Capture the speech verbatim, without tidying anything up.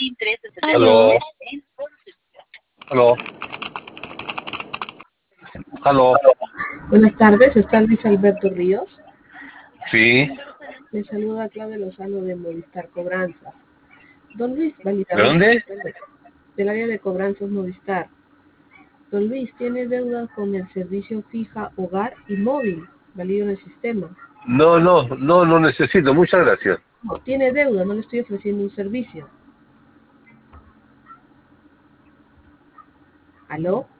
Aló. Aló. Aló. Buenas tardes, está Luis Alberto Ríos. Sí. Le saluda Claudia Lozano de Movistar Cobranzas. Don Luis, ¿De validamos dónde? del área de cobranzas Movistar. Don Luis tiene deuda con el servicio fija, hogar y móvil, válido en el sistema. No, no, no, no necesito. Muchas gracias. No, tiene deuda, no le estoy ofreciendo un servicio. ¿Aló?